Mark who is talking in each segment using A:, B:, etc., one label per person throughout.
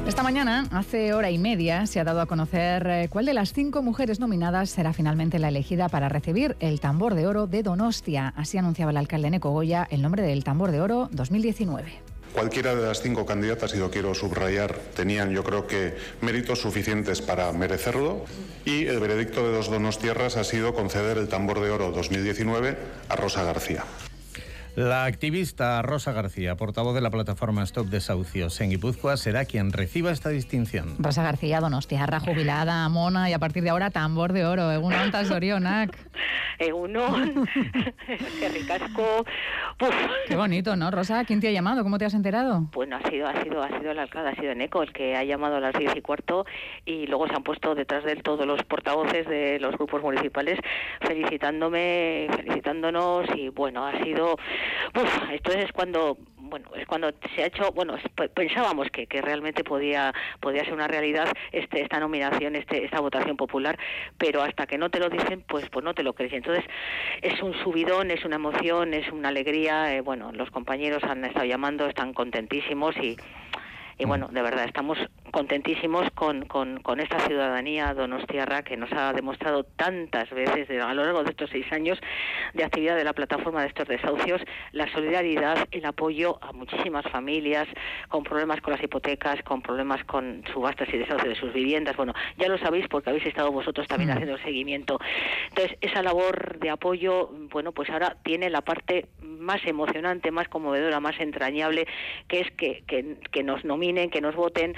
A: Esta mañana, hace hora y media, se ha dado a conocer cuál de las 5 mujeres nominadas será finalmente la elegida para recibir el Tambor de Oro de Donostia. Así anunciaba el alcalde Eneko Goya el nombre del Tambor de Oro 2019.
B: Cualquiera de las 5 candidatas, y lo quiero subrayar, tenían, yo creo que, méritos suficientes para merecerlo, y el veredicto de los donostiarras ha sido conceder el Tambor de Oro 2019 a Rosa García.
C: La activista Rosa García, portavoz de la plataforma Stop Desahucios en Guipúzcoa, será quien reciba esta distinción.
A: Rosa García, donostiarra, jubilada, mona, y a partir de ahora Tambor de Oro. Egunon, Zorionak.
D: Egunon, qué ricasco. Uf.
A: Qué bonito, ¿no, Rosa? ¿Quién te ha llamado? ¿Cómo te has enterado?
D: Bueno, ha sido el alcalde, ha sido Eneko el que ha llamado a las 10:15 y luego se han puesto detrás de él todos los portavoces de los grupos municipales felicitándonos, y bueno, ha sido... entonces es cuando se ha hecho, pensábamos que realmente podía ser una realidad esta nominación, esta votación popular, pero hasta que no te lo dicen, pues no te lo crees. Entonces es un subidón, es una emoción, es una alegría. Los compañeros han estado llamando, están contentísimos y bueno, de verdad, estamos contentísimos con esta ciudadanía donostiarra que nos ha demostrado tantas veces a lo largo de estos 6 años de actividad de la plataforma de estos desahucios, la solidaridad, el apoyo a muchísimas familias con problemas con las hipotecas, con problemas con subastas y desahucios de sus viviendas. Bueno, ya lo sabéis porque habéis estado vosotros también haciendo el seguimiento. Entonces, esa labor de apoyo, pues ahora tiene la parte más emocionante, más conmovedora, más entrañable, que es que nos nominen, que nos voten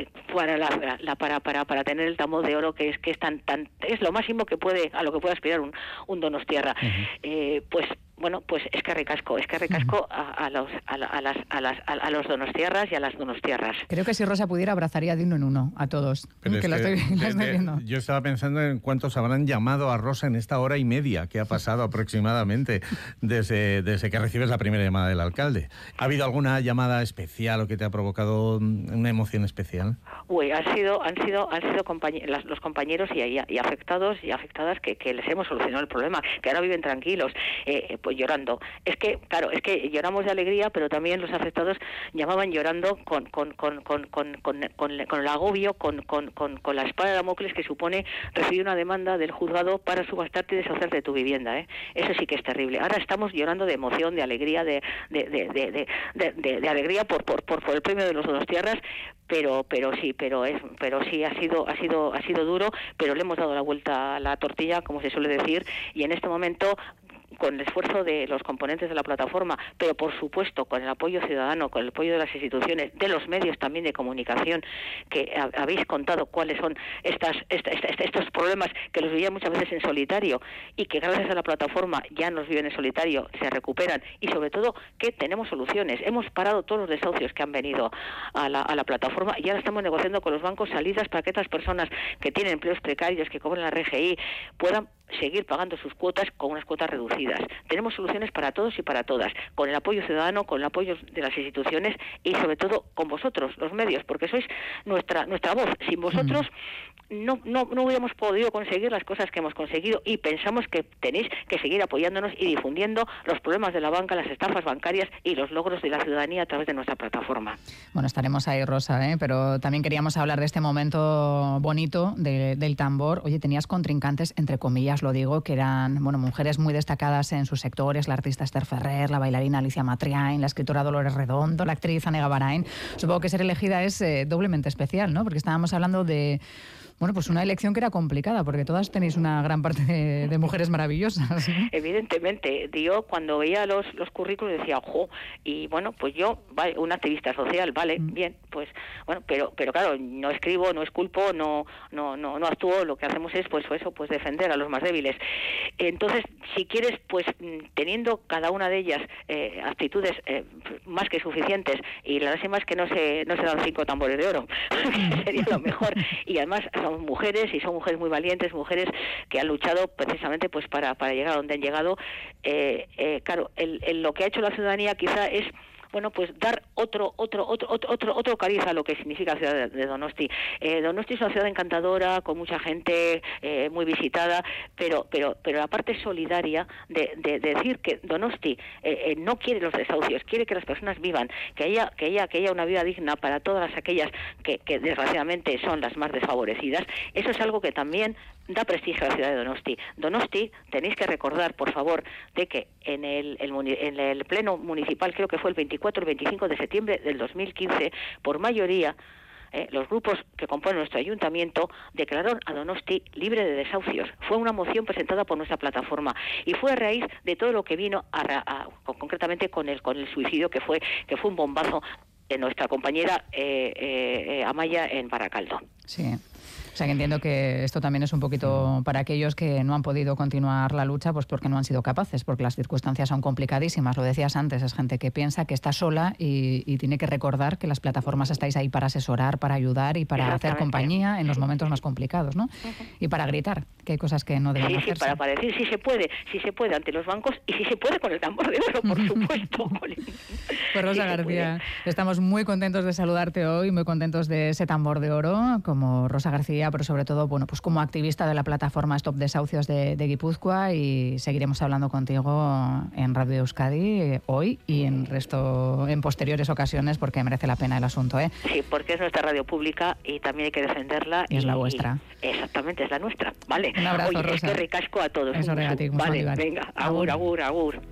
D: para tener el Tambor de Oro, que es es lo máximo a lo que puede aspirar un donostiarra. Pues es que ricasco a los donostiarras y a las donostiarras.
A: Creo que si Rosa pudiera abrazaría de uno en uno a todos.
C: Pero la estoy viendo. Yo estaba pensando en cuántos habrán llamado a Rosa en esta hora y media que ha pasado aproximadamente desde que recibes la primera llamada del alcalde. ¿Ha habido alguna llamada especial o que te ha provocado una emoción especial?
D: Han sido los compañeros y afectados y afectadas que les hemos solucionado el problema, que ahora viven tranquilos, pues llorando. Es que lloramos de alegría, pero también los afectados llamaban llorando con el agobio, con la espada de Damocles que supone recibir una demanda del juzgado para subastarte y deshacerte de tu vivienda, ¿eh? Eso sí que es terrible. Ahora estamos llorando de emoción, de alegría, de alegría por el premio de los donostiarras, pero sí ha sido duro, pero le hemos dado la vuelta a la tortilla, como se suele decir, y en este momento, con el esfuerzo de los componentes de la plataforma, pero por supuesto con el apoyo ciudadano, con el apoyo de las instituciones, de los medios también de comunicación, que habéis contado cuáles son estos problemas que los vivían muchas veces en solitario y que gracias a la plataforma ya nos viven en solitario, se recuperan, y sobre todo que tenemos soluciones. Hemos parado todos los desahucios que han venido a la plataforma y ahora estamos negociando con los bancos salidas para que estas personas que tienen empleos precarios, que cobran la RGI, puedan seguir pagando sus cuotas con unas cuotas reducidas. Tenemos soluciones para todos y para todas, con el apoyo ciudadano, con el apoyo de las instituciones y sobre todo con vosotros, los medios, porque sois nuestra voz. Sin vosotros no hubiéramos podido conseguir las cosas que hemos conseguido, y pensamos que tenéis que seguir apoyándonos y difundiendo los problemas de la banca, las estafas bancarias y los logros de la ciudadanía a través de nuestra plataforma.
A: Bueno, estaremos ahí, Rosa, pero también queríamos hablar de este momento bonito del tambor. Oye, tenías contrincantes, entre comillas lo digo, que eran mujeres muy destacadas en sus sectores: la artista Esther Ferrer, la bailarina Alicia Matriain, la escritora Dolores Redondo, la actriz Anega Barain. Supongo que ser elegida es doblemente especial, ¿no? Porque estábamos hablando de pues una elección que era complicada, porque todas tenéis una gran parte de mujeres maravillosas, ¿no?
D: Evidentemente, yo cuando veía los currículos decía, ojo, y pues yo, vale, una activista social, vale, bien, pues pero claro, no escribo, no esculpo, no actúo, lo que hacemos es pues defender a los más débiles. Entonces, si quieres, pues teniendo cada una de ellas actitudes más que suficientes, y la lástima es que no se dan 5 tambores de oro, sería lo mejor, y además son mujeres, y son mujeres muy valientes, mujeres que han luchado precisamente pues para llegar a donde han llegado. Claro, lo que ha hecho la ciudadanía quizá es bueno, pues dar otro cariz a lo que significa la ciudad de Donosti. Donosti es una ciudad encantadora, con mucha gente, muy visitada, pero la parte solidaria de decir que Donosti no quiere los desahucios, quiere que las personas vivan, que haya una vida digna para todas aquellas que desgraciadamente son las más desfavorecidas. Eso es algo que también da prestigio a la ciudad de Donosti. Donosti, tenéis que recordar, por favor, de que en el pleno municipal, creo que fue el 24 o 25 de septiembre del 2015, por mayoría, los grupos que componen nuestro ayuntamiento declararon a Donosti libre de desahucios. Fue una moción presentada por nuestra plataforma y fue a raíz de todo lo que vino concretamente con el suicidio que fue un bombazo de nuestra compañera Amaya en Baracaldo.
A: Sí. O sea, que entiendo que esto también es un poquito para aquellos que no han podido continuar la lucha, pues porque no han sido capaces, porque las circunstancias son complicadísimas. Lo decías antes, es gente que piensa que está sola y tiene que recordar que las plataformas estáis ahí para asesorar, para ayudar y para hacer compañía en los momentos más complicados, ¿no? Y para gritar, que hay cosas que no deben hacerse.
D: Sí, para decir si se puede ante los bancos y si se puede con el tambor de oro, por supuesto.
A: Pues Rosa García, estamos muy contentos de saludarte hoy, muy contentos de ese tambor de oro, como Rosa García, pero sobre todo, bueno, pues como activista de la plataforma Stop Desahucios de Guipúzcoa, y seguiremos hablando contigo en Radio Euskadi hoy y en posteriores ocasiones, porque merece la pena el asunto, ¿eh?
D: Sí, porque es nuestra radio pública y también hay que defenderla.
A: Y es la vuestra.
D: Exactamente, es la nuestra, ¿vale?
A: Un abrazo,
D: Oye,
A: Rosa.
D: Es que ricasco a todos.
A: Eso,
D: Vale, venga, agur.